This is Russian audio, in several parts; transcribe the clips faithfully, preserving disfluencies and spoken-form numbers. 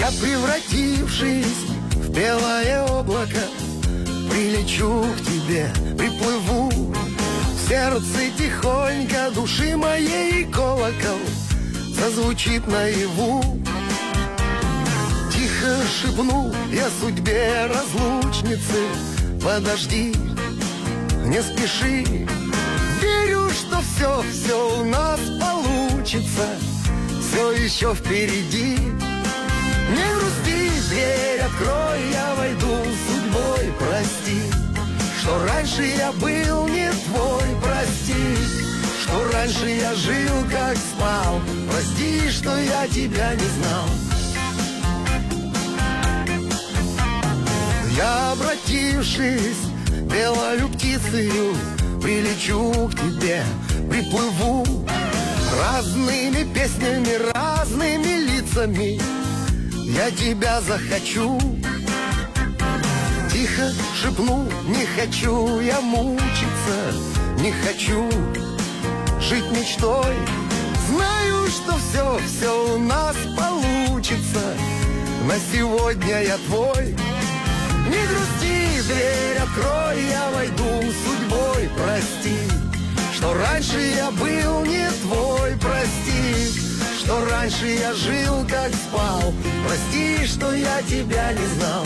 Я, превратившись в белое облако, прилечу к тебе, приплыву. В сердце тихонько души моей колокол зазвучит наяву. Тихо шепну я судьбе разлучницы: подожди, не спеши. Верю, что все, все у нас получится, все еще впереди. Не грусти, дверь открой, я войду судьбой, прости, что раньше я был не твой, прости, что раньше я жил как спал, прости, что я тебя не знал. Я, обратившись белою птицею, прилечу к тебе, приплыву. Разными песнями, разными лицами я тебя захочу. Тихо шепну: не хочу я мучиться, не хочу жить мечтой. Знаю, что все, все у нас получится, на сегодня я твой. Не грусти, дверь открой, я войду судьбой, прости, что раньше я был не твой, прости, что раньше я жил как спал, прости, что я тебя не знал.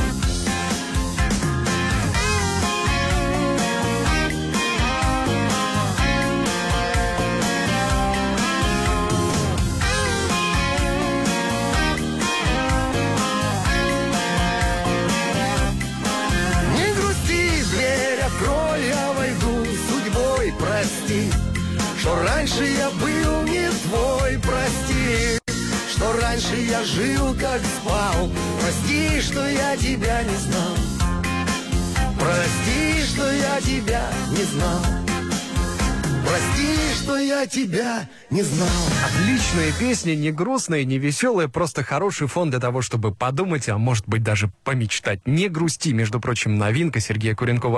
Я войду судьбой, прости, что раньше я был не твой, прости, что раньше я жил как спал, прости, что я тебя не знал, прости, что я тебя не знал, прости, что я тебя не знал. Отличная песня, не грустная, не веселая, просто хороший фон для того, чтобы подумать, а может быть даже помечтать. Не грусти, между прочим, новинка Сергея Куренкова.